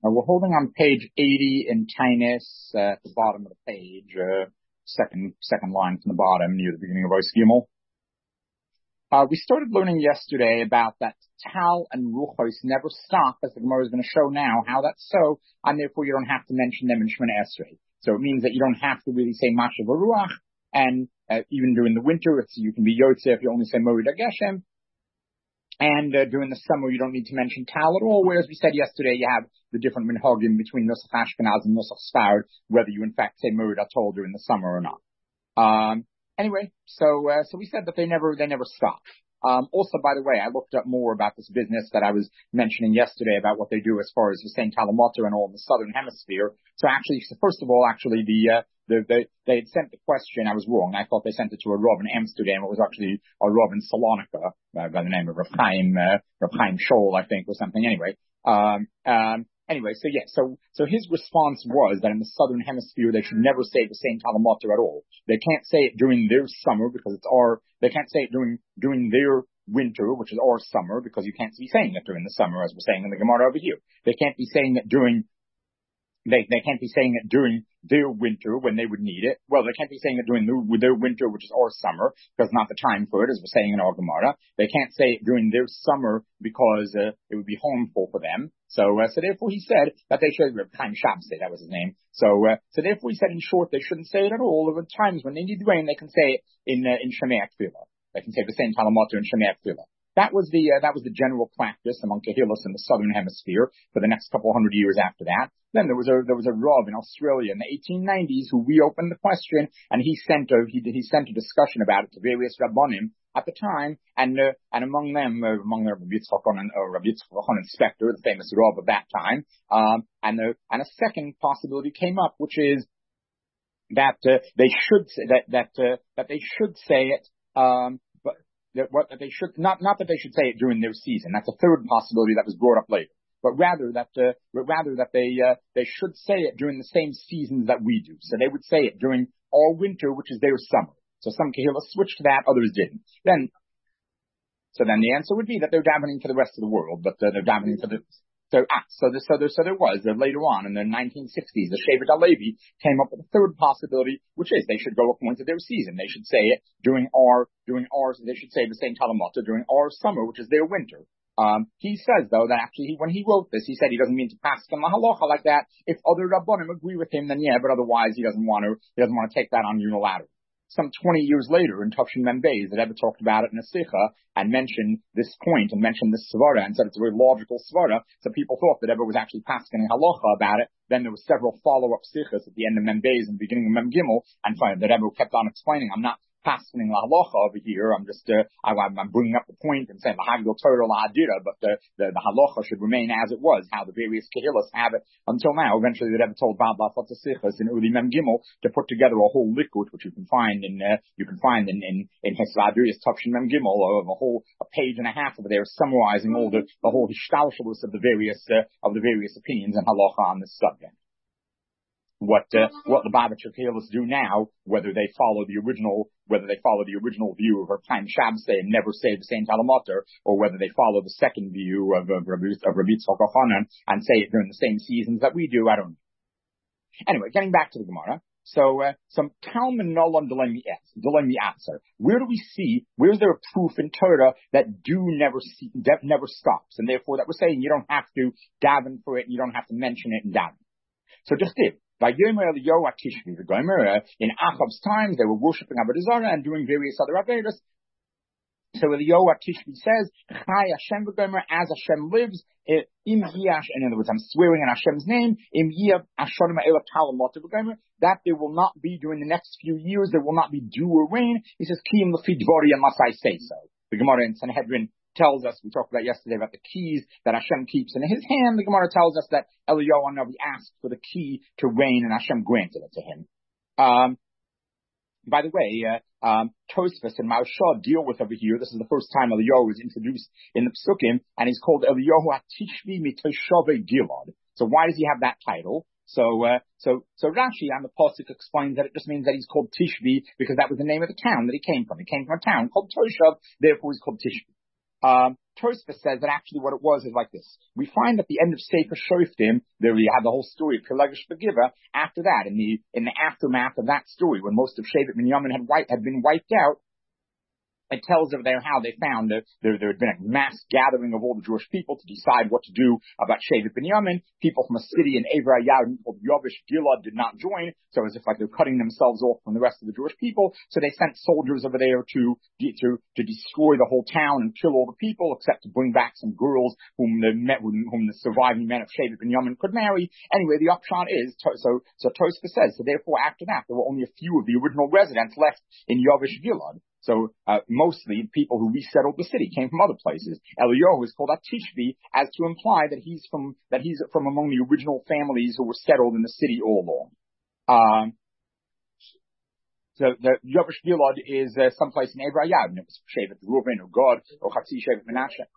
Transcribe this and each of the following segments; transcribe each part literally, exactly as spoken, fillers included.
Uh, we're holding on page eighty in Tainus, uh, at the bottom of the page, uh, second, second line from the bottom near the beginning of Ois Gimel. Uh, we started learning yesterday about that Tal and Ruchos never stop, as the Gemara is going to show now how that's so, and therefore you don't have to mention them in Shemona Esrei. So it means that you don't have to really say Mashav Ruach, and uh, even during the winter, it's, you can be Yotze if you only say Morid Geshem. And uh, during the summer, you don't need to mention Tal at all, whereas we said yesterday you have the different minhagim between Nusach Ashkenaz and Nusach Sfard, whether you in fact say Morid Atol during the summer or not. Um, anyway, so uh, so we said that they never they never stop. Um, also, by the way, I looked up more about this business that I was mentioning yesterday about what they do as far as the Saint Talamotter and all in the southern hemisphere. So actually, so first of all, actually the uh, the, the they had sent the question. I was wrong. I thought they sent it to a Rav in Amsterdam. It was actually a Rav in Salonika uh, by the name of Rav Chaim uh, Rav Chaim Scholl, I think, or something. Anyway, um, um, anyway, so yeah, so so his response was that in the southern hemisphere they should never say the Saint Talamotter at all. They can't say it during their summer because it's our. They can't say it during during their winter, which is our summer, because you can't be saying it during the summer, as we're saying in the Gemara over here. They can't be saying it during. They they can't be saying it during their winter when they would need it. Well, they can't be saying it during their, their winter, which is our summer, because not the time for it, as we're saying in our Gemara. They can't say it during their summer because uh, it would be harmful for them. So, uh, so therefore he said that they should, Chaim Shabsai, that was his name. So, uh, so therefore he said in short, they shouldn't say it at all. There are times when they need rain, they can say it in, uh, in Shemei Tefillah. They can say the same Talamotter in Shemei Tefillah. That was the, uh, that was the general practice among Kehilos in the southern hemisphere for the next couple hundred years after that. Then there was a, there was a Rav in Australia in the eighteen nineties who reopened the question, and he sent a, he, he sent a discussion about it to various Rabbanim at the time, and, uh, and among them, uh, among the Rabbi Yitzchak Hanan, uh, Rabbi Yitzchak Hanan Spector, the famous Rav of that time, um, and the, and a second possibility came up, which is that, uh, they should say, that, that, uh, that they should say it, um, but, that what, that they should, not, not that they should say it during their season. That's a third possibility that was brought up later. But rather that, uh, but rather that they, uh, they should say it during the same seasons that we do. So they would say it during our winter, which is their summer. So some Kehilas switched to that, others didn't. Then, so then the answer would be that they're davening for the rest of the world, but uh, they're davening for the, so, ah, so there, so there, so there was, uh, later on in the nineteen sixties, the Shevet HaLevi came up with a third possibility, which is they should go according to their season. They should say it during our, during ours, they should say the same Talamotta during our summer, which is their winter. Um, he says though that actually he, when he wrote this, he said he doesn't mean to pass the halacha like that. If other Rabbanim agree with him, then yeah, but otherwise he doesn't want to, he doesn't want to take that on unilaterally. Some twenty years later in Tafshin Mem Beis, the Rebbe talked about it in a Sikha and mentioned this point and mentioned this svara and said it's a very logical svara. So people thought that Rebbe was actually passing halacha about it. Then there were several follow-up Sikhas at the end of Mem Beis and the beginning of Mem Gimel, and finally the Rebbe kept on explaining, I'm not passing la halacha over here. I'm just, uh, I, I'm bringing up the point and saying the Hagdol Torah la Adira, but the, the, the halacha should remain as it was, how the various Kehilas have it until now. Eventually the Rebbe told Bab Lafat Sichas in Udi Mem Gimel to put together a whole likut, which you can find in, uh, you can find in, in, in Hesvadrius Tafshin Mem Gimel, of a whole, a page and a half over there summarizing all the, the whole hishtalshalus of the various, uh, of the various opinions and halacha on this subject. What uh, what the Babachar Kehilas do now, whether they follow the original, whether they follow the original view of Rav Chaim Shabsai and never say the same Talamotter, or whether they follow the second view of of Rabbi Yitzchak Hanan and say it during the same seasons that we do, I don't know. Anyway, getting back to the Gemara. So, uh, some Talmud Nolan Delay Mi'atzer. Where do we see, where is there a proof in Torah that do never see, that never stops? And therefore that we're saying you don't have to daven for it, and you don't have to mention it in daven. So just did. By Yomer Eliyahu Tishbi, the Gomer, in Achav's times, they were worshipping Avodah Zarah and doing various other Avedas. So Eliyahu Tishbi says, Chai Hashem v'Gomer, as Hashem lives, im Yiyash, in other words, I'm swearing in Hashem's name, im Yiyav Ashonim Eila Talamotta v'Gomer, that there will not be, during the next few years, there will not be dew or rain. He says, Kiyim Lefi Dvari, unless I say so. The Gemara in Sanhedrin tells us, we talked about yesterday about the keys that Hashem keeps in his hand. The Gemara tells us that Eliyahu Hanavi asked for the key to rain and Hashem granted it to him. Um, by the way, uh, um, Tosfos and Maharsha deal with over here. This is the first time Eliyahu is introduced in the Psukim, and he's called Eliyahu HaTishvi Mitoshave Gilad. So why does he have that title? So, uh, so, so Rashi on the pasuk explains that it just means that he's called Tishvi because that was the name of the town that he came from. He came from a town called Toshav, therefore he's called Tishvi. Um, Tosfos says that actually what it was is like this. We find at the end of Sefer Shoftim, there we have the whole story of Pelegish Begiva. After that, in the, in the aftermath of that story, when most of Shevet Binyamin had, wipe, had been wiped out, it tells over there how they found that there, there had been a mass gathering of all the Jewish people to decide what to do about Shevet Binyamin. People from a city in Eivra Yad called Yavish Gilad did not join, so as if like they're cutting themselves off from the rest of the Jewish people. So they sent soldiers over there to to to destroy the whole town and kill all the people, except to bring back some girls whom the met, whom the surviving men of Shevet Binyamin could marry. Anyway, the upshot is so so Tosfos says so. Therefore, after that, there were only a few of the original residents left in Yavish Gilad. So, uh, mostly people who resettled the city came from other places. Eliyahu is called Atishbi as to imply that he's from, that he's from among the original families who were settled in the city all along. Um, so the Yavish Gilad is, uh, someplace in Eivra Yad, and it was Shevet Reuven or God or Chatzi Shevet Menashe.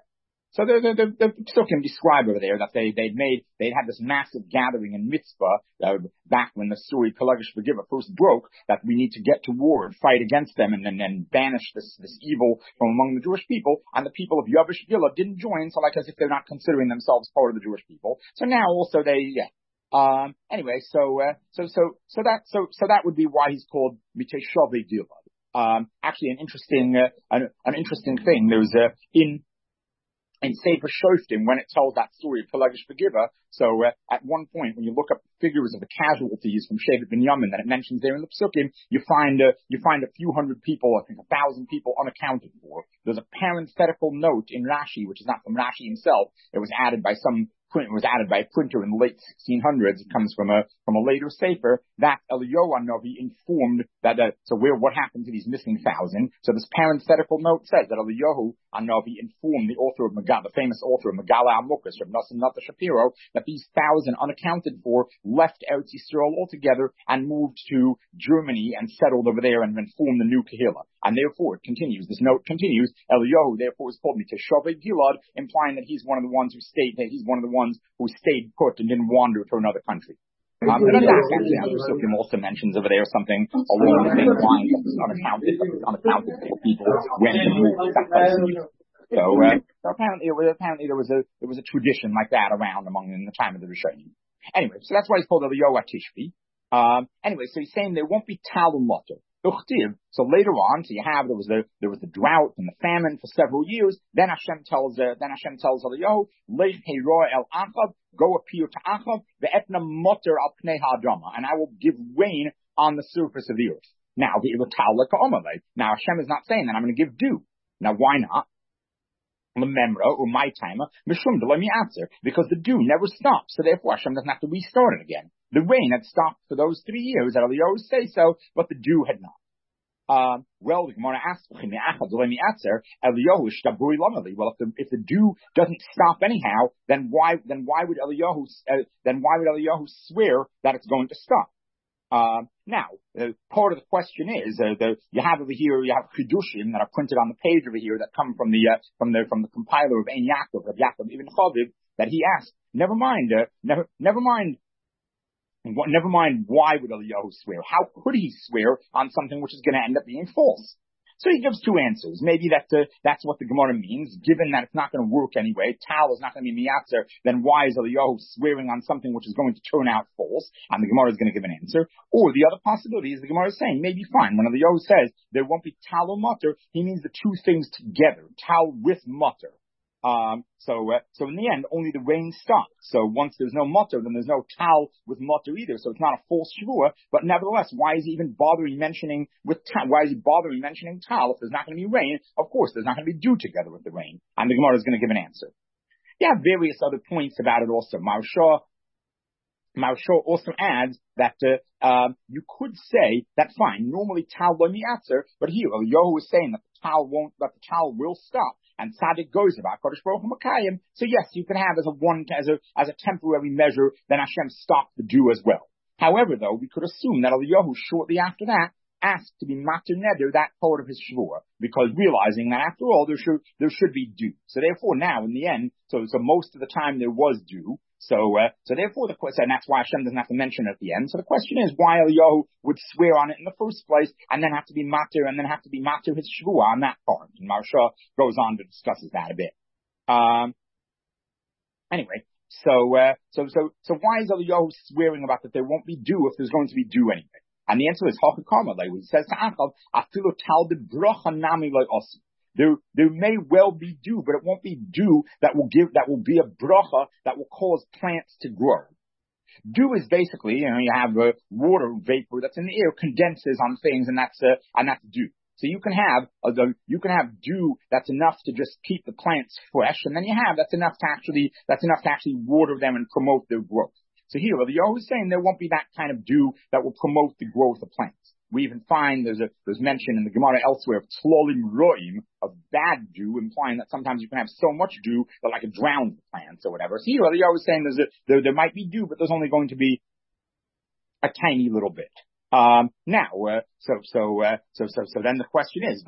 So the, the, the, the Psukim describe over there that they, they'd made, they'd had this massive gathering in Mitzvah, uh, back when the story Pelegish Begiva first broke, that we need to get to war and fight against them and, and, and banish this, this evil from among the Jewish people. And the people of Yavish Gilad didn't join, so like as if they're not considering themselves part of the Jewish people. So now also they, yeah. Um, anyway, so, uh, so, so, so that, so, so that would be why he's called Miteshave Gilad. Um, actually an interesting, uh, an, an interesting thing. There's, uh, in, in Sefer Shoftim, when it tells that story of Pelegish Begiva, so uh, at one point, when you look up figures of the casualties from Shevet Binyamin that it mentions there in the Psukim, you find uh, you find a few hundred people, I think a thousand people unaccounted for. There's a parenthetical note in Rashi, which is not from Rashi himself. It was added by some print, it was added by a printer in the late sixteen hundreds. It comes from a from a later Sefer that Eliyahu Hanavi informed that. Uh, so where what happened to these missing thousand? So this parenthetical note says that Eliyahu Hanavi informed the author of Megillah, the famous author of Megillah Amukas, Rav Nosson Nata Shapiro, that these thousand unaccounted for left Eretz Yisrael altogether and moved to Germany and settled over there and then formed the new Kehillah. And therefore, it continues. This note continues. Eliyahu, therefore, is called Miteshave Gilad, implying that he's one of the ones who stayed, that he's one of the ones who stayed put and didn't wander to another country. Um, but then that actually, Andrew Sukkim also mentions over there something along the same lines that is unaccounted, unaccounted for people when they moved to that place. So, uh, so apparently, it was, apparently there was a there was a tradition like that around among in the time of the Rishonim. Anyway, so that's why he's called Eliyahu Tishbi. Um, anyway, so he's saying there won't be Talum Lotter. So later on, so you have there was the there was the drought and the famine for several years. Then Hashem tells uh, then Hashem tells Eliyahu, Lech Heroa El Achav, go appear to Achav, ve'etna moter al pnei ha'adama, and I will give rain on the surface of the earth. Now the Now Hashem is not saying that I'm going to give dew. Now why not? Lememra or my timer, mishum let me answer because the dew never stops, so therefore Hashem doesn't have to restart it again. The rain had stopped for those three years, that Eliyahu say so, but the dew had not. Um, well, the Gemara asks, Eliyahu shtaburi lamali. Well, if the if the dew doesn't stop anyhow, then why then why would Eliyahu uh, then why would Eliyahu swear that it's going to stop? Uh, now, uh, part of the question is, uh, the, you have over here, you have chidushim that are printed on the page over here that come from the, uh, from the, from the compiler of Ein Yaakov, of Yaakov Ibn Chaviv, that he asked, never mind, uh, never, never mind, what, never mind why would Eliyahu swear? How could he swear on something which is going to end up being false? So he gives two answers. Maybe that uh, that's what the Gemara means, given that it's not going to work anyway. Tal is not going to be miyatzer. Then why is Eliyahu swearing on something which is going to turn out false? And the Gemara is going to give an answer. Or the other possibility is the Gemara is saying, maybe fine. When Eliyahu says there won't be tal or mutter, he means the two things together. Tal with mutter. Um, so, uh, so in the end, only the rain stopped. So once there's no mutter, then there's no tal with mutter either. So it's not a false shvua, but nevertheless, why is he even bothering mentioning with tal? Why is he bothering mentioning tal if there's not going to be rain? Of course, there's not going to be dew together with the rain. And the Gemara is going to give an answer. You have various other points about it also. Maharsha, Maharsha also adds that, uh, um, you could say that fine, normally tal lo mi'atzer, but here, Eliyahu is saying that the tal won't, that the tal will stop. And tzaddik goes about Kodesh Baruch Hu Makayim. So yes, you can have as a one, as a, as a temporary measure, then Hashem stopped the dew as well. However, though, we could assume that Eliyahu shortly after that asked to be mater neder, that part of his shvur, because realizing that after all, there should, there should be dew. So therefore now, in the end, so, so most of the time there was dew. So, uh, so therefore the question, and that's why Hashem doesn't have to mention it at the end. So the question is why Eliyahu would swear on it in the first place, and then have to be mater, and then have to be mater his shvur on that part. And Maharsha goes on to discusses that a bit. Um, anyway. So, uh, so, so, so why is Eliyahu swearing about that there won't be dew if there's going to be dew anyway? And the answer is Hachakama. Like he says to Achav, Afilu talbid bracha nami lo osi. There, there may well be dew, but it won't be dew that will give, that will be a bracha that will cause plants to grow. Dew is basically, you know, you have a water vapor that's in the air, condenses on things, and that's, uh, and that's dew. So you can have, uh, you can have dew that's enough to just keep the plants fresh, and then you have that's enough to actually, that's enough to actually water them and promote their growth. So here, Eliyahu is saying there won't be that kind of dew that will promote the growth of plants. We even find there's a, there's mention in the Gemara elsewhere of tlolim roim, of bad dew, implying that sometimes you can have so much dew that like it drowns the plants or whatever. So here, Eliyahu is saying there's a, there, there might be dew, but there's only going to be a tiny little bit. Um, now, uh, so, so, uh, so, so, so then the question is,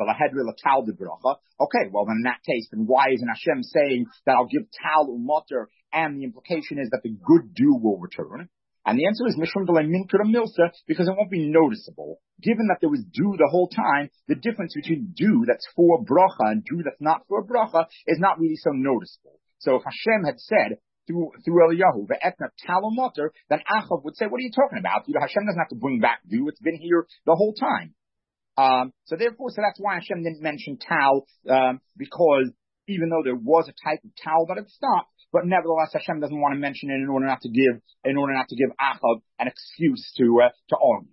okay, well then in that case, then why isn't Hashem saying that I'll give tal u'moter, and the implication is that the good dew will return? And the answer is Mishum D'Lei Minkra Milsa, because it won't be noticeable. Given that there was dew the whole time, the difference between dew that's for bracha and dew that's not for bracha is not really so noticeable. So if Hashem had said, through, through Eliyahu, ve'etna talomoter, then Achav would say, what are you talking about? You know, Hashem doesn't have to bring back dew. It's been here the whole time. Um, so therefore, so that's why Hashem didn't mention tal, um, because even though there was a type of tal that had stopped, but nevertheless, Hashem doesn't want to mention it in order not to give, in order not to give Achav an excuse to, uh, to argue.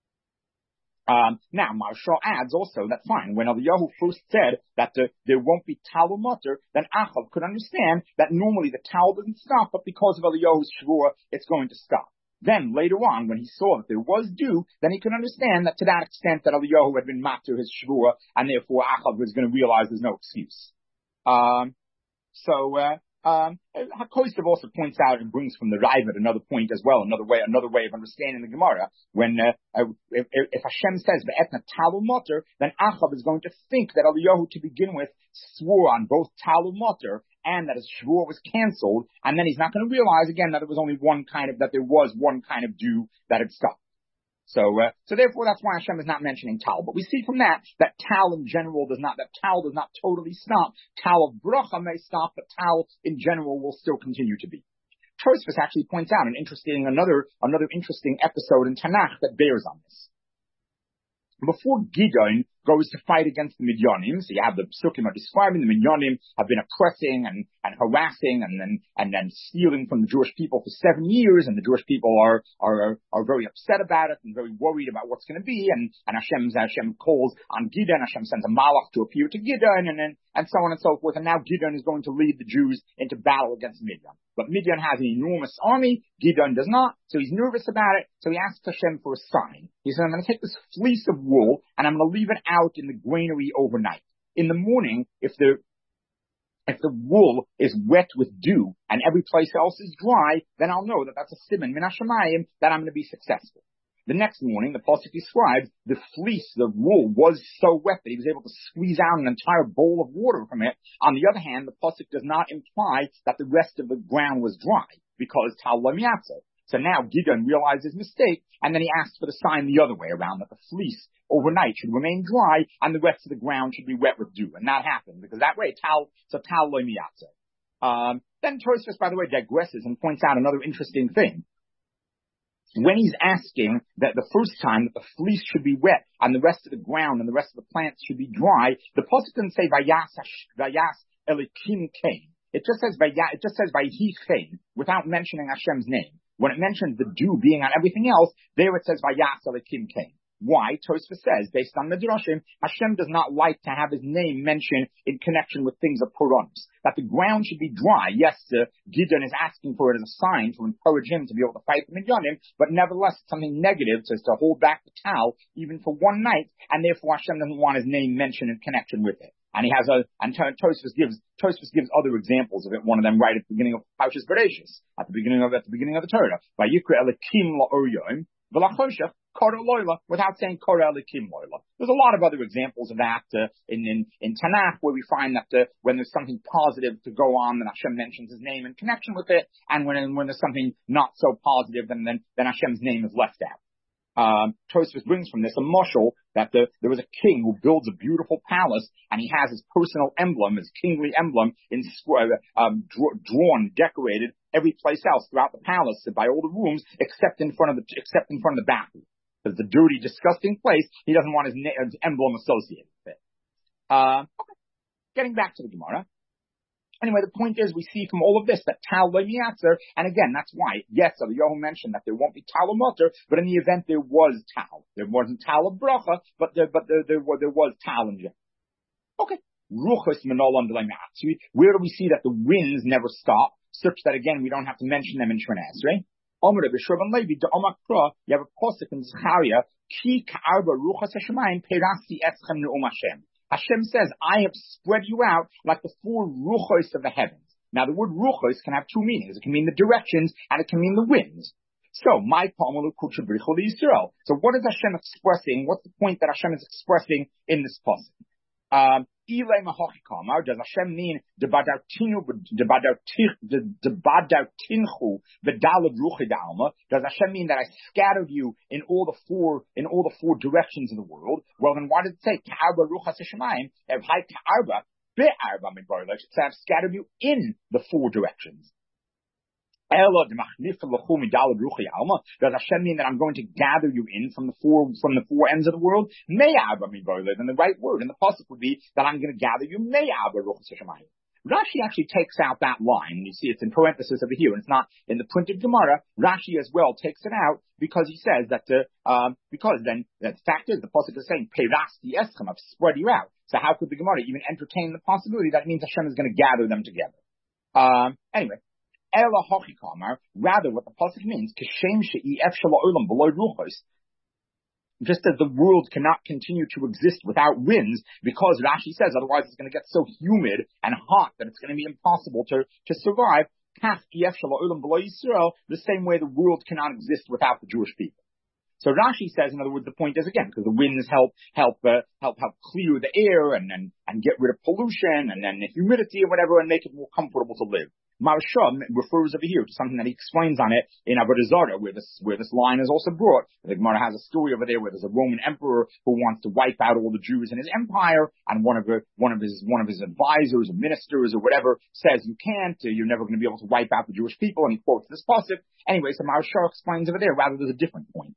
Um, now, Maharsha adds also that fine, when Eliyahu first said that the, there won't be tal u'moter, then Achav could understand that normally the tal doesn't stop, but because of Eliyahu's shvur, it's going to stop. Then, later on, when he saw that there was dew, then he could understand that to that extent that Eliyahu had been matter his shvur, and therefore Achav was going to realize there's no excuse. Um, so, uh, Um, HaKosov also points out and brings from the Raavad another point as well, another way, another way of understanding the Gemara. When uh, if, if Hashem says ve'etna tal u'moter, then Achav is going to think that Eliyahu to begin with swore on both tal u'moter and that his shvur was canceled, and then he's not going to realize again that it was only one kind of that there was one kind of dew that had stopped. So, uh, so therefore that's why Hashem is not mentioning tal. But we see from that, that tal in general does not, that tal does not totally stop. Tal of bracha may stop, but tal in general will still continue to be. Tosfos actually points out an interesting, another, another interesting episode in Tanakh that bears on this. Before Gideon goes to fight against the Midyanim, so you have the Psukim are describing the Midyanim have been oppressing and, and harassing and then, and then stealing from the Jewish people for seven years, and the Jewish people are, are, are very upset about it and very worried about what's going to be, and, and Hashem, Hashem calls on Gideon, Hashem sends a Malach to appear to Gideon, and then, and so on and so forth, and now Gideon is going to lead the Jews into battle against Midian. But Midian has an enormous army, Gideon does not, so he's nervous about it, so he asks Hashem for a sign. He says, I'm going to take this fleece of wool, and I'm going to leave it out in the granary overnight. In the morning, if the if the wool is wet with dew, and every place else is dry, then I'll know that that's a siman min hashamayim, that I'm going to be successful. The next morning, the pasuk describes the fleece, the wool, was so wet that he was able to squeeze out an entire bowl of water from it. On the other hand, the pasuk does not imply that the rest of the ground was dry, because tal lo miyatzeh. So now Gideon realized his mistake, and then he asked for the sign the other way around, that the fleece overnight should remain dry, and the rest of the ground should be wet with dew. And that happened, because that way, tal, so tal lo miyatzeh. Um, then Tosfos, by the way, digresses and points out another interesting thing. When he's asking that the first time that the fleece should be wet and the rest of the ground and the rest of the plants should be dry, the pasuk doesn't say vayas vayas elikim kain. It just says vayas. It just says vayihi kain without mentioning Hashem's name. When it mentions the dew being on everything else, there it says vayas elikim kain. Why? Tosfos says, based on the Midrashim, Hashem does not like to have his name mentioned in connection with things of Puranos. That the ground should be dry. Yes, uh, Gideon is asking for it as a sign to encourage him to be able to fight the Midyanim, but nevertheless, it's something negative to, to hold back the tal even for one night, and therefore Hashem doesn't want his name mentioned in connection with it. And he has a, and Tosfos gives, Tosfos gives other examples of it. One of them right at the beginning of Parshas Bereshis, at the beginning of, at the beginning of the Torah. Vayikra elikim la'or yom, v'lachoshech Kora loila, without saying Kora elikim loila. There's a lot of other examples of that uh, in, in in Tanakh, where we find that uh, when there's something positive to go on, then Hashem mentions His name in connection with it, and when when there's something not so positive, then then, then Hashem's name is left out. Um, Tosfos brings from this a mushal that the, there was a king who builds a beautiful palace, and he has his personal emblem, his kingly emblem, in um, drawn, decorated every place else throughout the palace, by all the rooms, except in front of the except in front of the bathroom. Because the dirty, disgusting place, he doesn't want his, his emblem associated with it. Uh, okay. Getting back to the Gemara. Anyway, the point is, we see from all of this that Tal lo miyatzer, and again, that's why, yes, so the Yohu mentioned that there won't be Tal mutter, but in the event there was Tal. There wasn't Tal of bracha, but there, but there, there, there was Tal in general. Okay. Ruchos menolam de miyatzer. Where do we see that the winds never stop, such that again, we don't have to mention them in Shemona Esrei? Omer b'Shurban Levi, de Omak Pro, you have a posuk in Zechariah, ki ka'arba ruchos hashemayim perasti eschem ne'um Hashem. Hashem says, I have spread you out like the four ruchos of the heavens. Now, the word ruchos can have two meanings. It can mean the directions, and it can mean the winds. So, my pamalu kutsha brichol Yisrael. So, what is Hashem expressing? What's the point that Hashem is expressing in this passage? Um, does Hashem mean debadartinu v'dalad ruchi d'alma? Does Hashem mean that I scattered you in all the four in all the four directions of the world? Well, then why did it say ka'arba ruchas hashemayim? If hai ka'arba be'arba midbar, I should say I've scattered you in the four directions. Does Hashem mean that I'm going to gather you in from the four from the four ends of the world? Then the right word in the pasuk would be that I'm going to gather you. Rashi actually takes out that line. You see, it's in parenthesis over here, and it's not in the printed Gemara. Rashi as well takes it out because he says that uh, um, because then the fact is the pasuk is saying Perasti eschem, I've spread you out. So how could the Gemara even entertain the possibility that it means Hashem is going to gather them together? Um, anyway. Rather, what the pasuk means, just as the world cannot continue to exist without winds, because Rashi says otherwise it's going to get so humid and hot that it's going to be impossible to, to survive. The same way the world cannot exist without the Jewish people. So Rashi says, in other words, the point is again because the winds help help uh, help help clear the air and, and and get rid of pollution and then the humidity or whatever and make it more comfortable to live. Maharsha refers over here to something that he explains on it in Avodah Zarah, where this where this line is also brought. The Gemara has a story over there where there's a Roman emperor who wants to wipe out all the Jews in his empire, and one of the, one of his one of his advisors or ministers or whatever says you can't, you're never going to be able to wipe out the Jewish people, and he quotes this pasuk. Anyway, so Maharsha explains over there. Rather, there's a different point.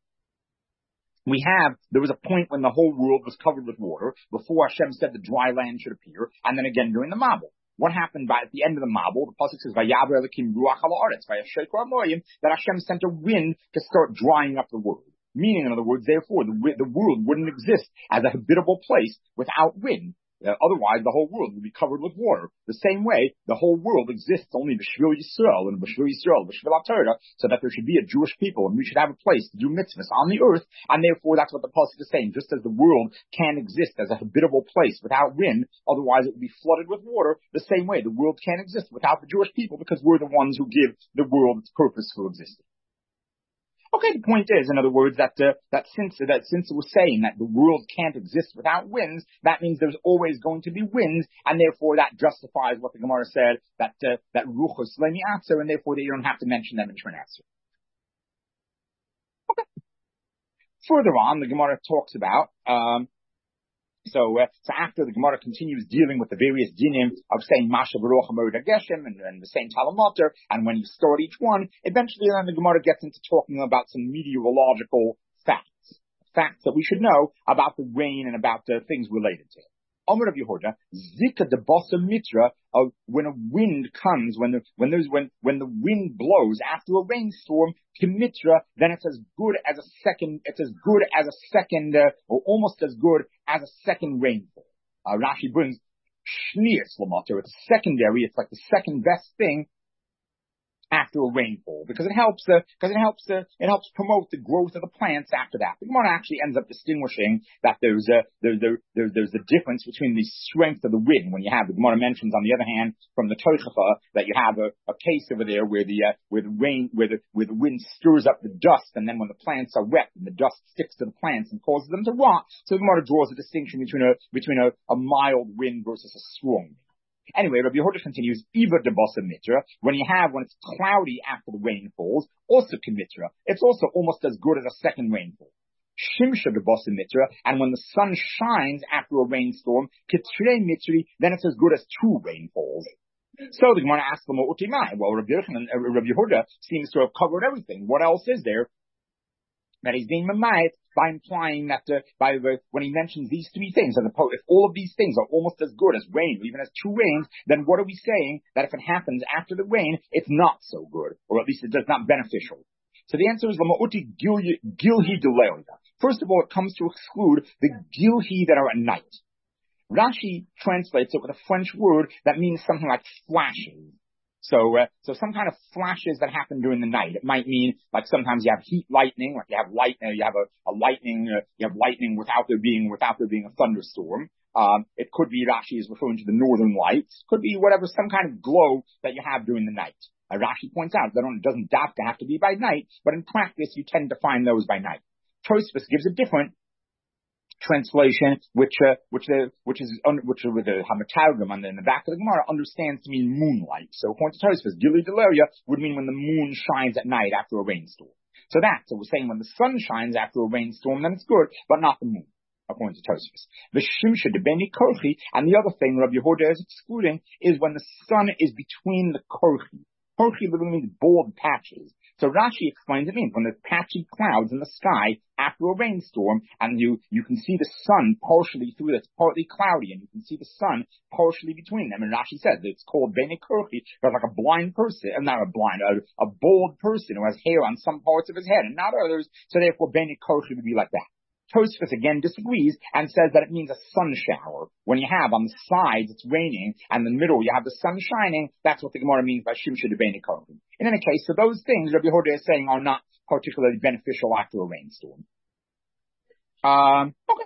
We have, there was a point when the whole world was covered with water, before Hashem said the dry land should appear, and then again during the Mabul. What happened by at the end of the Mabul? The pasuk says, "Vayaber Elokim ruach al haaretz vayasheiku hamoyim," that Hashem sent a wind to start drying up the world. Meaning, in other words, therefore, the, the world wouldn't exist as a habitable place without wind. Uh, otherwise, the whole world would be covered with water. The same way, the whole world exists only b'shvil Yisrael and b'shvil Yisrael, b'shvil HaTorah, so that there should be a Jewish people and we should have a place to do mitzvahs on the earth. And therefore, that's what the pasuk is saying. Just as the world can't exist as a habitable place without wind, otherwise it would be flooded with water. The same way, the world can't exist without the Jewish people because we're the ones who give the world its purpose for existing. Okay, the point is, in other words, that uh, that since that since it was saying that the world can't exist without winds, that means there's always going to be winds, and therefore that justifies what the Gemara said that uh, that ruchos lo miyatzer, and therefore that you don't have to mention them in Shemona Esrei. Okay. Further on, the Gemara talks about. Um, So, uh, so after the Gemara continues dealing with the various dinim of saying Masha Baruch HaMoed HaGeshem and, and the same Talmuter, and when you start each one, eventually then the Gemara gets into talking about some meteorological facts, facts that we should know about the rain and about the things related to it. Omer of Yehuda, Zika de Bosa Mitra, of when a wind comes, when the, when there's, when, when the wind blows after a rainstorm, Kimitra, then it's as good as a second, it's as good as a second, uh, or almost as good as a second rainfall. Uh, Rashi brings Shnias Lamotter, it's secondary, it's like the second best thing after a rainfall, because it helps the, because it helps the, it helps promote the growth of the plants after that. The Gemara actually ends up distinguishing that there's a, there, there, there, there's a difference between the strength of the wind. When you have, the Gemara mentions on the other hand, from the Toichacha, that you have a, a case over there where the, uh, where the rain, where the, where the wind stirs up the dust, and then when the plants are wet, and the dust sticks to the plants and causes them to rot. So the Gemara draws a distinction between a, between a, a mild wind versus a strong wind. Anyway, Rabbi Yehuda continues, Eva de Bosa Mitra, when you have, when it's cloudy after the rain falls, also Kimitra, it's also almost as good as a second rainfall. Shimsha de Bosa Mitra, and when the sun shines after a rainstorm, Kitre Mitri, then it's as good as two rainfalls. So the Gemara asks them, well, Rabbi Yehuda seems to have covered everything. What else is there? That he's being mamayit by implying that uh, by the, when he mentions these three things, as opposed, if all of these things are almost as good as rain, or even as two rains, then what are we saying? That if it happens after the rain, it's not so good, or at least it's not beneficial. So the answer is Lamauti Gilhi Delelia. First of all, it comes to exclude the Gilhi that are at night. Rashi translates it with a French word that means something like flashes. So, uh, so some kind of flashes that happen during the night. It might mean, like sometimes you have heat lightning, like you have light, uh, you have a, a lightning, uh, you have lightning without there being, without there being a thunderstorm. Um, it could be Rashi is referring to the northern lights. Could be whatever, some kind of glow that you have during the night. Uh, Rashi points out that it doesn't have to have to be by night, but in practice you tend to find those by night. Tosfos gives a different translation, which uh, which uh, which is un, which with the Hamatargum on the, in the back of the Gemara understands to mean moonlight. So according to Tosfos, Gili Deleria would mean when the moon shines at night after a rainstorm. So that, so we're saying when the sun shines after a rainstorm, then it's good, but not the moon, according to Tosfos. The Shimsha de Beni Korchi, and the other thing Rabbi Yehuda is excluding is when the sun is between the Korchi. Korchi literally means bald patches. So Rashi explains it means when there's patchy clouds in the sky after a rainstorm, and you, you can see the sun partially through it. It's partly cloudy, and you can see the sun partially between them. And Rashi says that it's called Bene Kurchi, because like a blind person, and not a blind, a, a bald person who has hair on some parts of his head and not others. So therefore Bene Kurchi would be like that. Tosfos again disagrees and says that it means a sun shower. When you have on the sides it's raining and in the middle you have the sun shining, that's what the Gemara means by Shimsha de Beni Kohen. In any case, so those things Rabbi Yehuda is saying are not particularly beneficial after a rainstorm. Um, okay.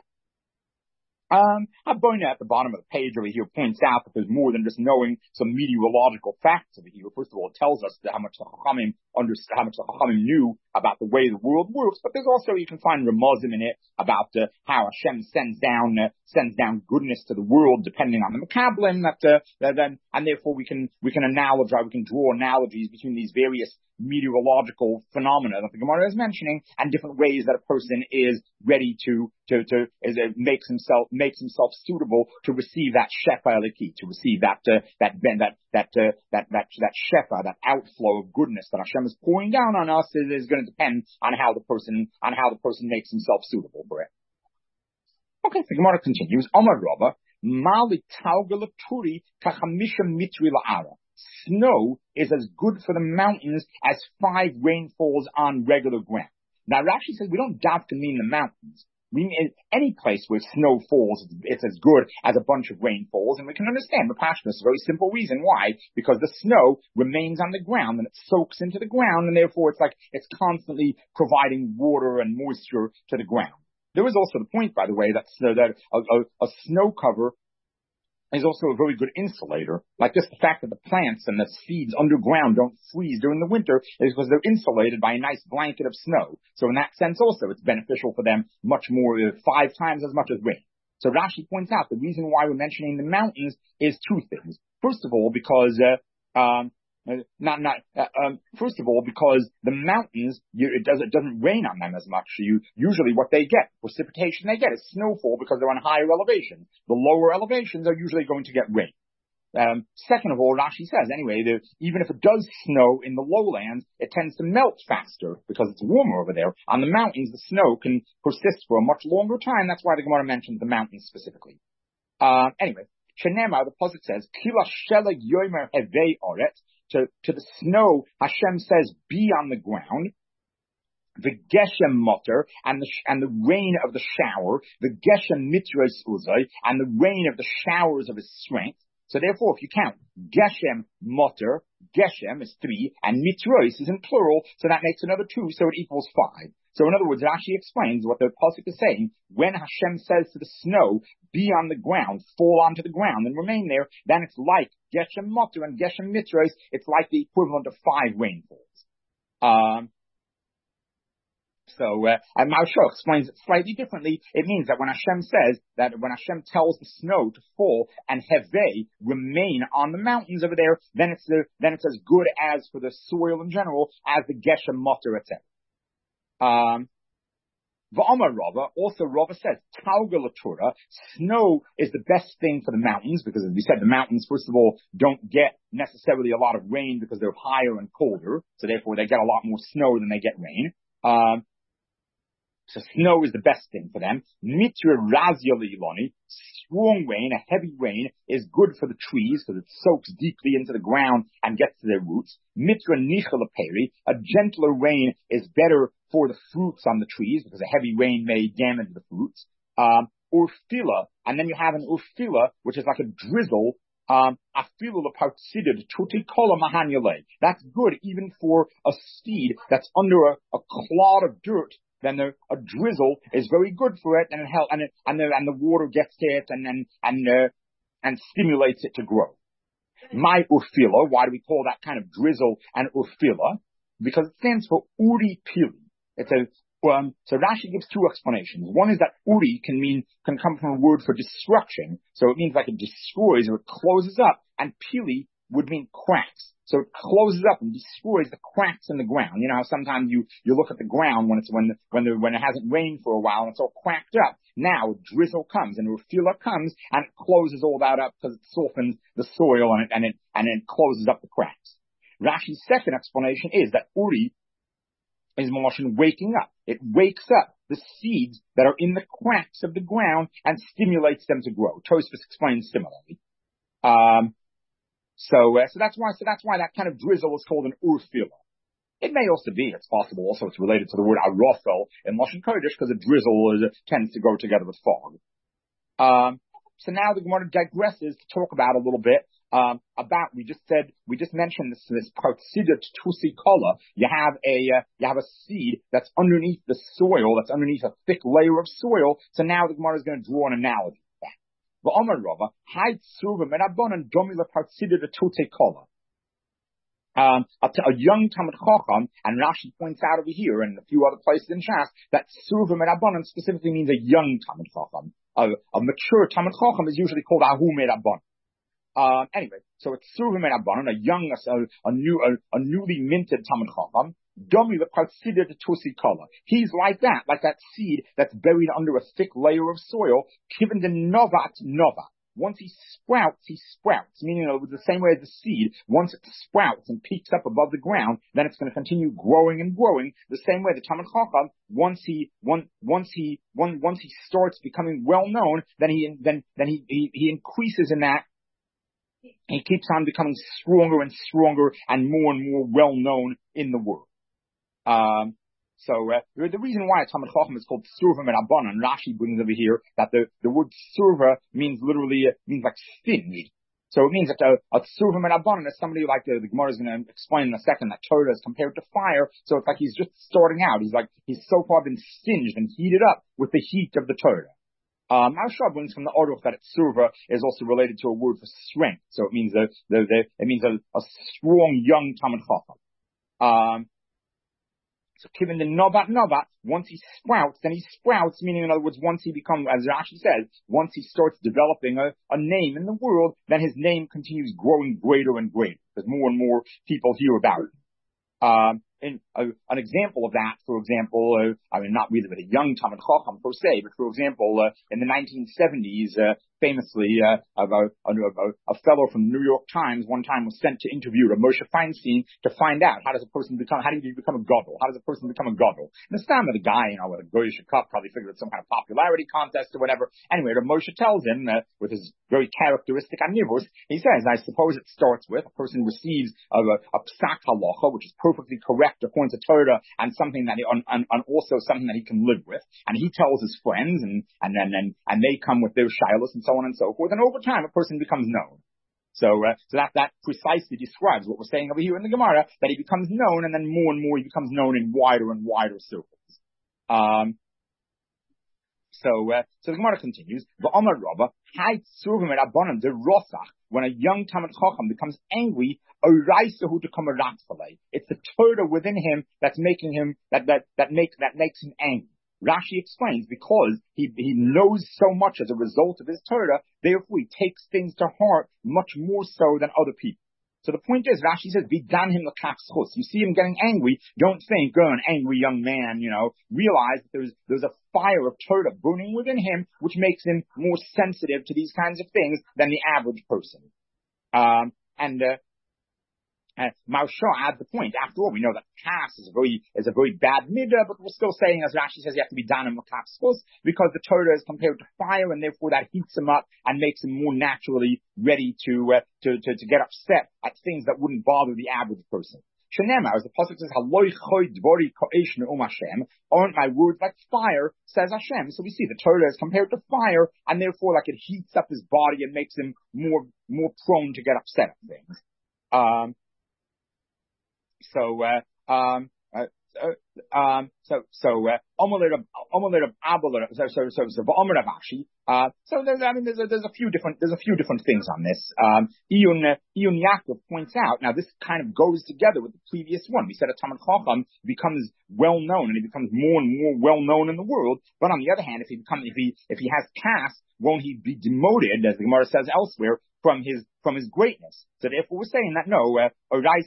Um, Aboina at the bottom of the page over here points out that there's more than just knowing some meteorological facts over here. First of all, it tells us that how much the Chachamim understand, how much the Chachamim knew about the way the world works, but there's also, you can find remuzim in it about uh, how Hashem sends down, uh, sends down goodness to the world depending on the Mekablim, that, uh, that then, and therefore we can, we can analogize, we can draw analogies between these various meteorological phenomena that the Gemara is mentioning and different ways that a person is ready to, to, to, is, uh, makes himself, makes himself suitable to receive that shefa eliki, to receive that, uh, that, that, that, uh, that, that, that shefa, that outflow of goodness that Hashem is pouring down on us is, is going to depend on how the person, on how the person makes himself suitable for it. Okay, the Gemara continues, Amar Rabba, Mali Tauga Laturi Kachamisha Mitri La'ara. Snow is as good for the mountains as five rainfalls on regular ground. Now Rashi says we don't doubt to mean the mountains. We mean any place where snow falls, it's as good as a bunch of rainfalls, and we can understand the passion. It's a very simple reason why, because the snow remains on the ground and it soaks into the ground, and therefore it's like it's constantly providing water and moisture to the ground. There is also the point, by the way, that, that a, a, a snow cover is also a very good insulator. Like just the fact that the plants and the seeds underground don't freeze during the winter is because they're insulated by a nice blanket of snow. So in that sense also, it's beneficial for them much more, uh, five times as much as rain. So Rashi points out the reason why we're mentioning the mountains is two things. First of all, because, uh, um, Not, not, uh, um, first of all, because the mountains, you, it does, it doesn't rain on them as much. So you, usually what they get, precipitation they get is snowfall because they're on higher elevation. The lower elevations are usually going to get rain. Um, second of all, Rashi says, anyway, the, even if it does snow in the lowlands, it tends to melt faster because it's warmer over there. On the mountains, the snow can persist for a much longer time. That's why the Gemara mentions the mountains specifically. Uh, anyway, Shenema, the Pasuk says, Kila sheleg yomer hevei oret. To, to the snow, Hashem says, be on the ground. The geshem mutter, and the, and the rain of the shower. The geshem mitros uzay, and the rain of the showers of his strength. So therefore, if you count Geshem, Motor, Geshem is three, and Mitrois is in plural, so that makes another two, so it equals five. So in other words, it actually explains what the pasuk is saying. When Hashem says to the snow, be on the ground, fall onto the ground, and remain there, then it's like Geshem Motor and Geshem Mitrois, it's like the equivalent of five rainfalls. Um, So, uh, and Maharsha explains it slightly differently. It means that when Hashem says that when Hashem tells the snow to fall and Heveh remain on the mountains over there, then it's the, then it's as good as for the soil in general as the Geshem Motor, et cetera. Um, V'Amar Rava, also Rava says, Tauga L'Torah, snow is the best thing for the mountains, because as we said, the mountains, first of all, don't get necessarily a lot of rain because they're higher and colder, so therefore they get a lot more snow than they get rain. Um, So snow is the best thing for them. Mitra razia leiloni, strong rain, a heavy rain, is good for the trees because it soaks deeply into the ground and gets to their roots. Mitra nichala peri, a gentler rain is better for the fruits on the trees because a heavy rain may damage the fruits. Um, urfila, and then you have an urfila, which is like a drizzle. Um, that's good even for a seed that's under a, a clod of dirt. Then a, a drizzle is very good for it, and it help, and it, and the and the water gets to it, and and and uh, and stimulates it to grow. My urfila, why do we call that kind of drizzle an urfila? Because it stands for uri pili. It's a um, so Rashi gives two explanations. One is that uri can mean can come from a word for destruction, so it means like it destroys or it closes up, and pili would mean cracks. So it closes up and destroys the cracks in the ground. You know how sometimes you, you look at the ground when it's, when, the, when the, when it hasn't rained for a while and it's all cracked up. Now a drizzle comes and a refila comes and it closes all that up because it softens the soil and it, and it, and it closes up the cracks. Rashi's second explanation is that Uri is Moshe waking up. It wakes up the seeds that are in the cracks of the ground and stimulates them to grow. Tosfos explains similarly. Um, So, uh, so that's why, so that's why that kind of drizzle is called an urfila. It may also be, it's possible also it's related to the word arofel in Lashon Kodesh because a drizzle is, uh, tends to go together with fog. Um, so now the Gemara digresses to talk about a little bit, um, about, we just said, we just mentioned this, this partsidat tusi kola. You have a, uh, you have a seed that's underneath the soil, that's underneath a thick layer of soil. So now the Gemara is going to draw an analogy. Um, a, a young Talmid Chacham, and Rashi points out over here and a few other places in Shas that Survim and Abanon specifically means a young Talmid Chacham. A, a mature Talmid Chacham is usually called Ahu Med Abanon. Um, anyway, so it's Survim and Abanon, a young, a, a new, a, a newly minted Talmid Chacham. Domi lepartsida de tusi kola. He's like that, like that seed that's buried under a thick layer of soil. Given the novat nova. Once he sprouts, he sprouts. Meaning, it was the same way as the seed. Once it sprouts and peaks up above the ground, then it's going to continue growing and growing. The same way the Talmid Chacham, once he, one, once he, one, once he starts becoming well known, then he, then, then he, he, he increases in that. He keeps on becoming stronger and stronger and more and more well known in the world. Um, so, uh, the reason why a Talmid Chacham is called Surva and Abanon, Rashi brings over here that the, the word Surva means literally, uh, means like singed. So it means that a, a Surva and Abanon is somebody like the, the Gemara is going to explain in a second that Torah is compared to fire. So it's like he's just starting out. He's like, he's so far been singed and heated up with the heat of the Torah. Um, Maharsha brings from the Aruch that Surva is also related to a word for strength. So it means a, the, the, it means a, a strong young Talmid Chacham. Um, So given the Novat Novat, once he sprouts, then he sprouts, meaning in other words, once he becomes, as Rashi says, once he starts developing a, a name in the world, then his name continues growing greater and greater, because more and more people hear about it. Um, and uh, an example of that, for example, uh, I mean, not really with a young Talmid Chacham per se, but for example, uh, in the nineteen seventies, uh, famously, uh, a, a, a, a fellow from the New York Times one time was sent to interview a Moshe Feinstein to find out how does a person become, how do you become a gadol? How does a person become a gadol? And the time of the guy, you know, with a goyish cup, probably figured it's some kind of popularity contest or whatever. Anyway, the Moshe tells him, uh, with his very characteristic anivus, he says, I suppose it starts with a person receives a, a psak halacha, which is perfectly correct according to Torah, and something that he, and, and, and also something that he can live with. And he tells his friends, and, and then, and, and they come with their shilas and so on and so forth. And over time, a person becomes known. So, uh, so that, that precisely describes what we're saying over here in the Gemara, that he becomes known, and then more and more he becomes known in wider and wider circles. Um, so, uh, so the Gemara continues, V'Amar Rava, Hai Tzurvim et Abanim de Rosach, when a young Talmid Chacham becomes angry, Oraisahu to come a Ratzalei. It's the Torah within him that's making him, that, that, that makes, that makes him angry. Rashi explains, because he, he knows so much as a result of his Torah, therefore he takes things to heart much more so than other people. So the point is, Rashi says, Vidan him l'kachschus. You see him getting angry, don't think, oh, an angry young man, you know. Realize that there's, there's a fire of Torah burning within him, which makes him more sensitive to these kinds of things than the average person. Um, and, uh, Uh, Marsha adds the point. After all, we know that kas is a very is a very bad midah, but we're still saying, as Rashi says, you have to be danim l'kachschus, because the Torah is compared to fire, and therefore that heats him up and makes him more naturally ready to uh, to, to to get upset at things that wouldn't bother the average person. Shenema, as the pasuk says, "Haloi choy dvori ko'esh ne'um Hashem," aren't my words like fire, says Hashem. So we see the Torah is compared to fire, and therefore, like, it heats up his body and makes him more more prone to get upset at things. Um. So, uh, um, uh, uh, um, so, so, uh, so, so, so, so, uh, so there's, I mean, there's a, there's a few different, there's a few different things on this. Um, Iyun, uh, Iyun Yaakov points out, now this kind of goes together with the previous one. We said a Talmid Chacham becomes well known, and he becomes more and more well known in the world. But on the other hand, if he becomes, if he, if he has caste, won't he be demoted, as the Gemara says elsewhere, from his, from his greatness? So therefore we're saying that no, uh,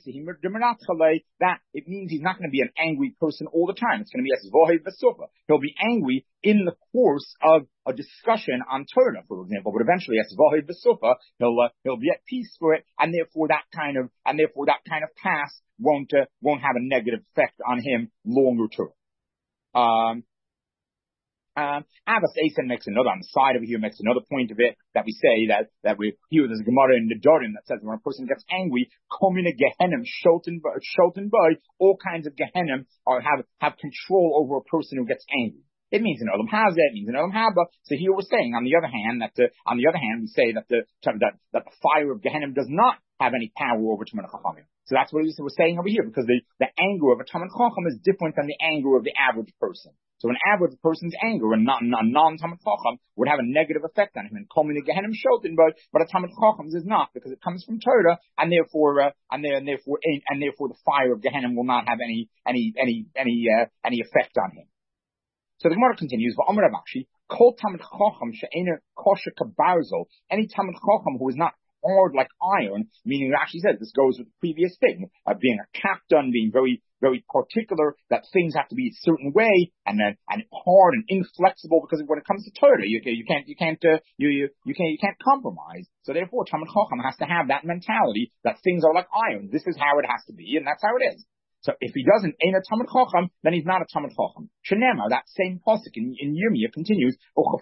that it means he's not going to be an angry person all the time. It's going to be as vohid v'sofa. He'll be angry in the course of a discussion on Torah, for example, but eventually as vohid v'sofa, he'll, uh, he'll be at peace for it, and therefore that kind of, and therefore that kind of pass won't, uh, won't have a negative effect on him longer term. Um, Um, Abbas Eisen makes another, on the side over here, makes another point of it, that we say that, that we, here there's a Gemara in the Dorim that says when a person gets angry, komine gehenim, shulten by, all kinds of gehenim are, have, have control over a person who gets angry. It means an Olam Hazeh, it means an Olam Haba. So here we're saying, on the other hand, that the, on the other hand, we say that the, that, that the fire of Gehenim does not have any power over Talmid Chachamim. So that's what we're saying over here, because the, the anger of a Talmid Chacham is different than the anger of the average person. So an average person's anger, and not, a non-Talmid Chacham, would have a negative effect on him, and Kol Minei Gehenim Shotin, but, but a Talmid Chacham's is not, because it comes from Torah, and therefore, uh, and, there, and therefore, and therefore the fire of Gehenim will not have any, any, any, any, uh, any effect on him. So the Gemara continues, V'Amar Rav Ashi, Kol Talmid Chacham she'eino kosher kabarzel, any Talmid Chacham who is not hard like iron, meaning Rashi says this goes with the previous thing, of uh, being a captain, being very, very particular, that things have to be a certain way, and uh, and hard and inflexible, because when it comes to Torah, you, you can't, you can't, uh, you, you, you can't, you can't compromise. So therefore, Talmid Chacham has to have that mentality that things are like iron. This is how it has to be, and that's how it is. So if he doesn't ain't a Talmid Chacham, then he's not a Talmid Chacham. Shenema, that same pasuk in, in Yirmiyah continues,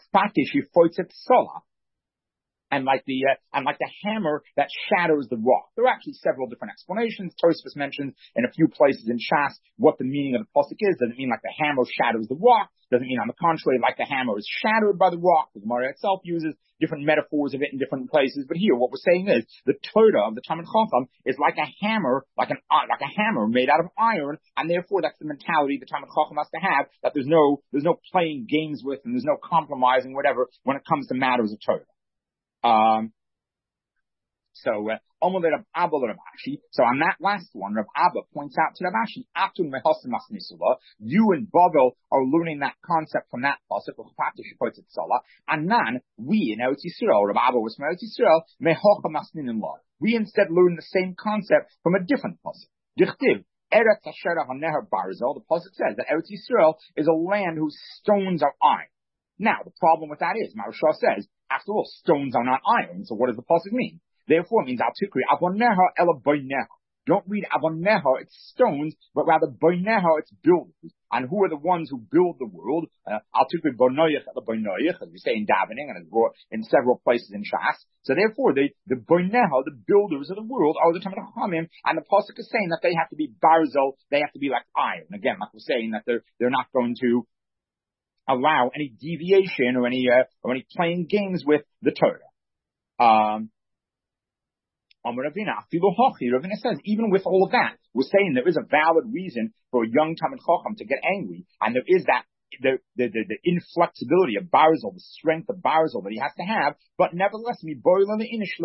and like the uh, and like the hammer that shatters the rock. There are actually several different explanations. Tosfos mentions in a few places in Shas what the meaning of the pasuk is. Does it mean like the hammer shatters the rock? Does it mean, on the contrary, like the hammer is shattered by the rock? The Gemara itself uses different metaphors of it in different places. But here, what we're saying is the Torah of the Talmid Chacham is like a hammer, like an uh, like a hammer made out of iron, and therefore that's the mentality the Talmid Chacham has to have. That there's no there's no playing games with, and there's no compromising, whatever, when it comes to matters of Torah. Um, so, uh, so on that last one, Rav Abba points out to Rav Ashi, Atun mehosim masnisula, you and Bavel are learning that concept from that pasuk, and then we in Eretz Yisrael, Rav Abba was from Eretz Yisrael, mehocha masninullah. We instead learn the same concept from a different pasuk. Dichtiv, Eretz Asher HaNeher Barzel, the pasuk says that Eretz Yisrael is a land whose stones are iron. Now, the problem with that is, Maharsha says, after all, stones are not iron, so what does the pasuk mean? Therefore, it means, Al Tikri, Avoneha ela boineha. Don't read Avoneha, it's stones, but rather boineha, it's builders. And who are the ones who build the world? Al Tikri bonoyach ela bonoyach, as we say in davening, and it's brought in several places in Shas. So therefore, the, the boineha, the builders of the world, are the Talmid Chachamim, and the pasuk is saying that they have to be barzel, they have to be like iron. Again, like we're saying, that they're, they're not going to allow any deviation or any uh, or any playing games with the Torah. Um, Amar Ravina, afilu hachi. Ravina says, even with all of that, we're saying there is a valid reason for a young Talmid Chacham to get angry, and there is that the the the, the inflexibility of Barzil, the strength of Barzil that he has to have. But nevertheless, a person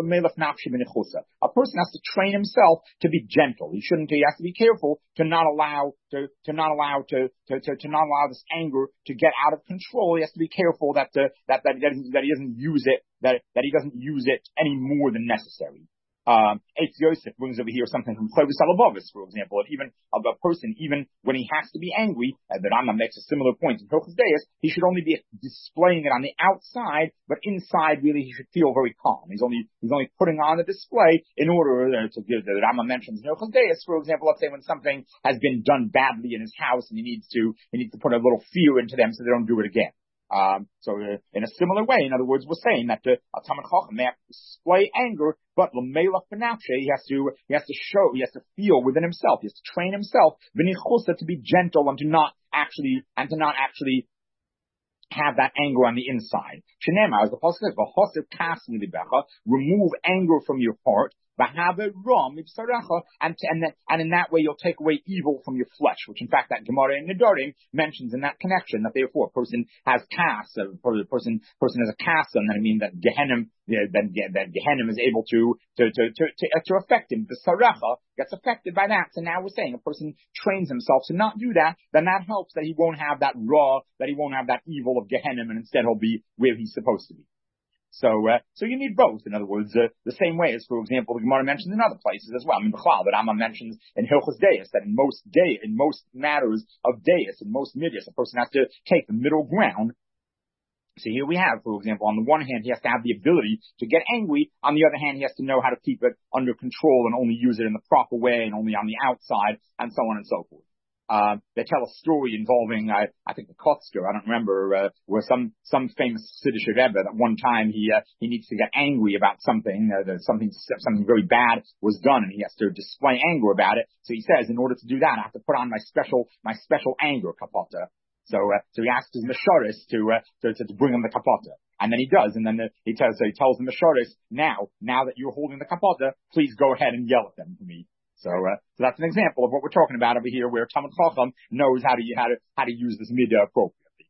has to train himself to be gentle. He shouldn't. He has to be careful to not allow to to not allow to to to, to not allow this anger to get out of control. He has to be careful that the, that that that, that he doesn't use it that that he doesn't use it any more than necessary. Um, Eitz Yosef brings over here something from Chovos Halevavos, for example, that even of a person, even when he has to be angry, uh, the Rambam makes a similar point in Hilchos Deis, he should only be displaying it on the outside, but inside, really, he should feel very calm. He's only he's only putting on the display in order uh, to give. The Rambam mentions in Hilchos Deis, for example, let's say when something has been done badly in his house, and he needs to he needs to put a little fear into them so they don't do it again. Um, so uh, in a similar way, in other words, we're saying that the uh, Talmid Chacham may have to display anger, but l'melach b'nafshe, he has to he has to show, he has to feel within himself, he has to train himself v'nichusa, to be gentle and to not actually and to not actually have that anger on the inside. Shenema, as the Pasuk says, v'hosef kas milibecha, remove anger from your heart. And, and, that, and in that way you'll take away evil from your flesh, which in fact that Gemara in Nedarim mentions in that connection, that therefore a person has kas, a person, person has a kas, and that I mean that Gehenim, that, that Gehenim is able to, to, to, to, to, to affect him. The Saracha gets affected by that. So now we're saying a person trains himself to not do that, then that helps that he won't have that raw, that he won't have that evil of Gehenim, and instead he'll be where he's supposed to be. So, uh, so you need both. In other words, uh, the same way as, for example, the Gemara mentions in other places as well. I mean, B'chlal, that Rambam mentions in Hilchos Deis that in most day, in most matters of Deis, in most midyas, a person has to take the middle ground. So here we have, for example, on the one hand, he has to have the ability to get angry. On the other hand, he has to know how to keep it under control and only use it in the proper way and only on the outside, and so on and so forth. Uh, they tell a story involving, I, I think the Kotzker, I don't remember, uh, where some, some famous Siddish Rebbe that one time he, uh, he needs to get angry about something, uh, that something, something very bad was done and he has to display anger about it. So he says, in order to do that, I have to put on my special, my special anger kapota. So, uh, so he asks his Meshoris to, uh, to, to, to bring him the kapota. And then he does, and then the, he tells, so he tells the Meshoris, now, now that you're holding the kapota, please go ahead and yell at them for me. So, uh, so that's an example of what we're talking about over here, where Talmid Chacham knows how to how to how to use this midah appropriately.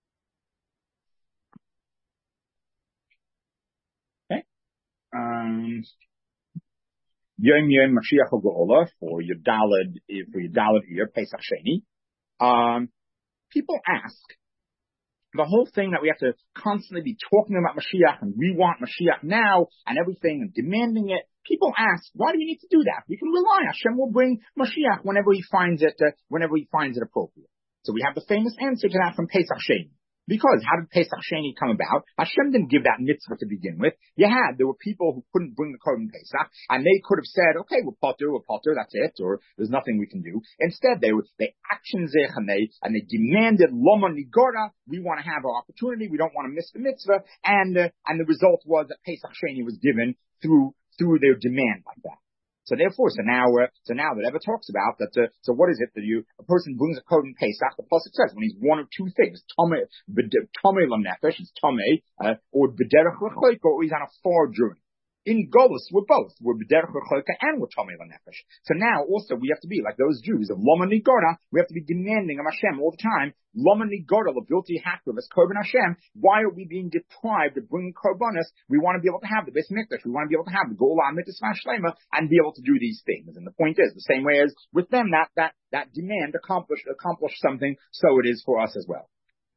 Okay. Um, Yom Yom Mashiach HaGeolah for your Daled for your Daled year Pesach Sheni. Um, people ask the whole thing that we have to constantly be talking about Mashiach and we want Mashiach now and everything and demanding it. People ask, why do we need to do that? We can rely. Hashem will bring Mashiach whenever he finds it, uh, whenever he finds it appropriate. So we have the famous answer to that from Pesach Sheni. Because how did Pesach Sheni come about? Hashem didn't give that mitzvah to begin with. You had, there were people who couldn't bring the Korban Pesach, and they could have said, okay, we're potter, we're potter, that's it, or there's nothing we can do. Instead, they were, they action zich, and they, and they demanded Loma Nigora, we want to have our opportunity, we don't want to miss the mitzvah, and, uh, and the result was that Pesach Sheni was given through, through their demand like that. So therefore, so now, uh, so now the Rebbe talks about that. Uh, so what is it that you a person brings a Korban Pesach? The pasuk says when he's one of two things: Tomei, Tomei Lamnefesh, it's Tomei, uh, or B'derech L'choika, or he's on a far journey. In Golus, we're both. We're B'derech L'choika and we're Tomei Lamnefesh. So now also we have to be like those Jews of Loma Nigora. We have to be demanding of Hashem all the time. Loma Nigora L'bilti Hakriv as Korban Hashem. Why are we being deprived of bringing Korbanos? We want to be able to have the Beis Mikdash. We want to be able to have the Gola Mitzvah Shlema and be able to do these things. And the point is, the same way as with them, that that that demand accomplished accomplished something. So it is for us as well.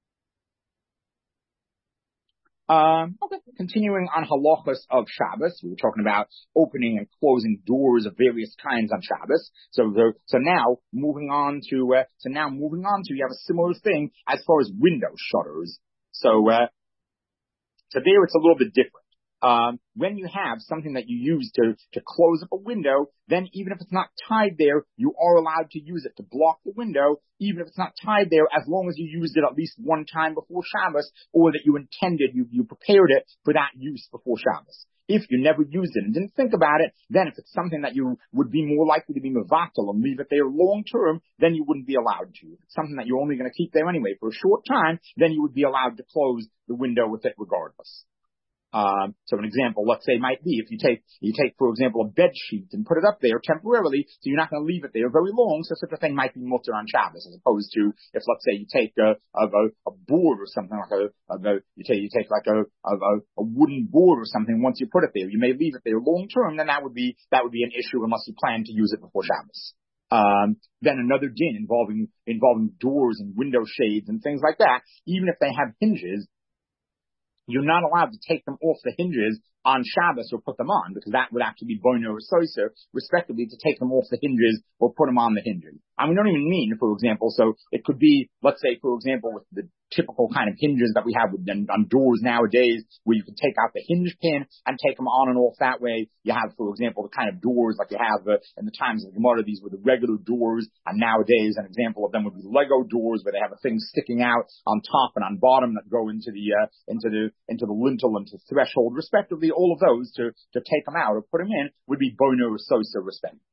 Um, okay. Continuing on halachas of Shabbos, we were talking about opening and closing doors of various kinds on Shabbos. So, the, so now moving on to, uh, so now moving on to, you have a similar thing as far as window shutters. So, uh, so there it's a little bit different. Um, when you have something that you use to, to close up a window, then even if it's not tied there, you are allowed to use it to block the window, even if it's not tied there, as long as you used it at least one time before Shabbos, or that you intended, you, you prepared it for that use before Shabbos. If you never used it and didn't think about it, then if it's something that you would be more likely to be mevatel and leave it there long term, then you wouldn't be allowed to. If it's something that you're only going to keep there anyway for a short time, then you would be allowed to close the window with it regardless. Um, so an example, let's say, might be if you take, you take, for example, a bed sheet and put it up there temporarily, so you're not going to leave it there very long, so such a thing might be mutter on Shabbos, as opposed to if, let's say, you take a, a, a board or something like a, a, a you take, you take like a, a, a wooden board or something, once you put it there, you may leave it there long term, then that would be, that would be an issue unless you plan to use it before Shabbos. Um, then another din involving, involving doors and window shades and things like that, even if they have hinges, you're not allowed to take them off the hinges on Shabbos or put them on, because that would actually be boino or soiser, respectively, to take them off the hinges or put them on the hinges. I mean, we don't even mean, for example, so it could be, let's say, for example, with the typical kind of hinges that we have with, on doors nowadays, where you can take out the hinge pin and take them on and off that way. You have, for example, the kind of doors like you have uh, in the times of the Gemara, these were the regular doors, and nowadays an example of them would be Lego doors, where they have a thing sticking out on top and on bottom that go into the uh, into the into the lintel and to the threshold, respectively. All of those to to take them out or put them in would be bono or sosa, respectively.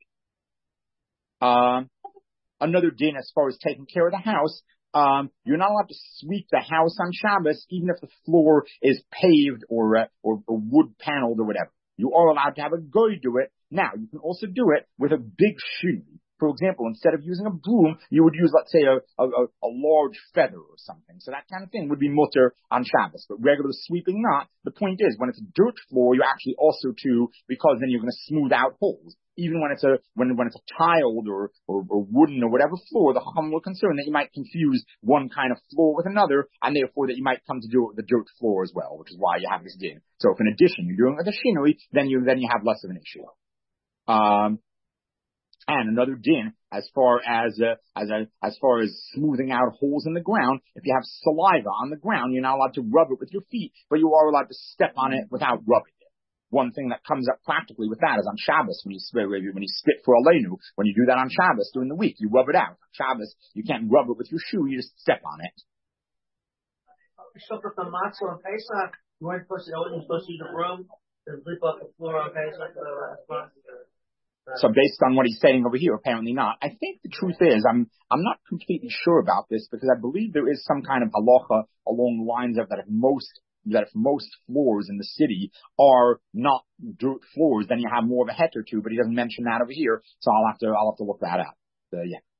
Um, another din as far as taking care of the house. Um, you're not allowed to sweep the house on Shabbos, even if the floor is paved or, uh, or, or wood paneled or whatever. You are allowed to have a goy do it. Now, you can also do it with a big shoe. For example, instead of using a broom, you would use, let's say, a, a, a large feather or something. So that kind of thing would be mutter on Shabbos. But regular sweeping, not. The point is, when it's a dirt floor, you actually also too, because then you're going to smooth out holes. Even when it's a when when it's a tiled or, or, or wooden or whatever floor, the Chacham will concern that you might confuse one kind of floor with another, and therefore that you might come to do it with the dirt floor as well, which is why you have this din. So if in addition you're doing it with a shinui, then you then you have less of an issue. Um, And another din, as far as uh, as uh, as far as smoothing out holes in the ground, if you have saliva on the ground, you're not allowed to rub it with your feet, but you are allowed to step on it without rubbing it. One thing that comes up practically with that is on Shabbos, when you spit, when you spit for Aleinu, when you do that on Shabbos during the week, you rub it out. On Shabbos, you can't rub it with your shoe, you just step on it. So for the matzah on Pesach, you weren't supposed to, you were supposed to use a broom to lift off the floor on Pesach for the last month. So based on what he's saying over here, apparently not. I think the truth is, I'm I'm not completely sure about this, because I believe there is some kind of halacha along the lines of that if most that if most floors in the city are not dirt floors, then you have more of a heter to. But he doesn't mention that over here, so I'll have to I'll have to look that up. So, yeah.